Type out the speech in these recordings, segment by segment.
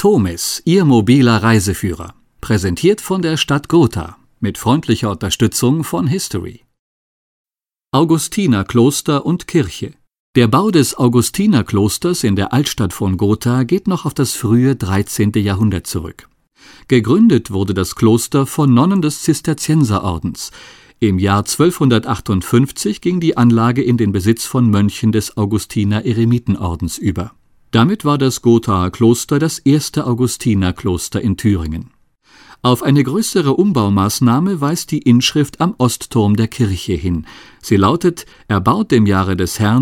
Tomis, Ihr mobiler Reiseführer. Präsentiert von der Stadt Gotha mit freundlicher Unterstützung von History. Augustinerkloster und Kirche. Der Bau des Augustinerklosters in der Altstadt von Gotha geht noch auf das frühe 13. Jahrhundert zurück. Gegründet wurde das Kloster von Nonnen des Zisterzienserordens. Im Jahr 1258 ging die Anlage in den Besitz von Mönchen des Augustiner-Eremitenordens über. Damit war das Gothaer Kloster das erste Augustinerkloster in Thüringen. Auf eine größere Umbaumaßnahme weist die Inschrift am Ostturm der Kirche hin. Sie lautet: erbaut im Jahre des Herrn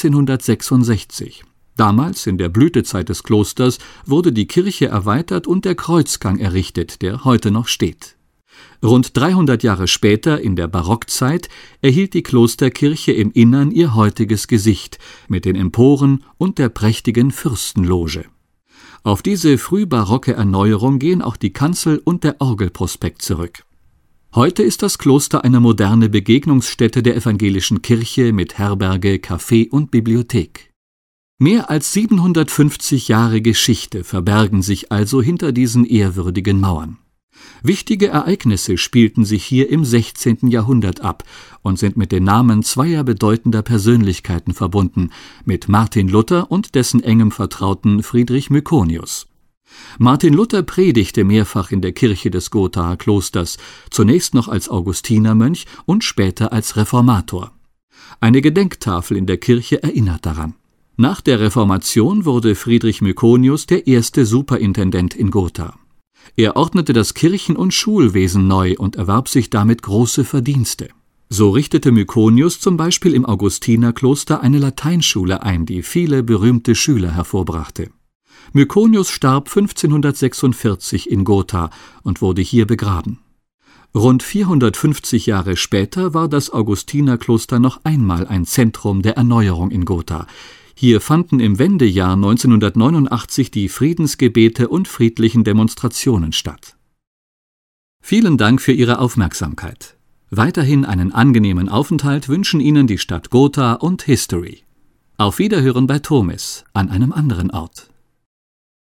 1366. Damals, in der Blütezeit des Klosters, wurde die Kirche erweitert und der Kreuzgang errichtet, der heute noch steht. Rund 300 Jahre später, in der Barockzeit, erhielt die Klosterkirche im Innern ihr heutiges Gesicht, mit den Emporen und der prächtigen Fürstenloge. Auf diese frühbarocke Erneuerung gehen auch die Kanzel und der Orgelprospekt zurück. Heute ist das Kloster eine moderne Begegnungsstätte der evangelischen Kirche mit Herberge, Café und Bibliothek. Mehr als 750 Jahre Geschichte verbergen sich also hinter diesen ehrwürdigen Mauern. Wichtige Ereignisse spielten sich hier im 16. Jahrhundert ab und sind mit den Namen zweier bedeutender Persönlichkeiten verbunden, mit Martin Luther und dessen engem Vertrauten Friedrich Myconius. Martin Luther predigte mehrfach in der Kirche des Gothaer Klosters, zunächst noch als Augustinermönch und später als Reformator. Eine Gedenktafel in der Kirche erinnert daran. Nach der Reformation wurde Friedrich Myconius der erste Superintendent in Gotha. Er ordnete das Kirchen- und Schulwesen neu und erwarb sich damit große Verdienste. So richtete Myconius zum Beispiel im Augustinerkloster eine Lateinschule ein, die viele berühmte Schüler hervorbrachte. Myconius starb 1546 in Gotha und wurde hier begraben. Rund 450 Jahre später war das Augustinerkloster noch einmal ein Zentrum der Erneuerung in Gotha. Hier fanden im Wendejahr 1989 die Friedensgebete und friedlichen Demonstrationen statt. Vielen Dank für Ihre Aufmerksamkeit. Weiterhin einen angenehmen Aufenthalt wünschen Ihnen die Stadt Gotha und History. Auf Wiederhören bei Tomis, an einem anderen Ort.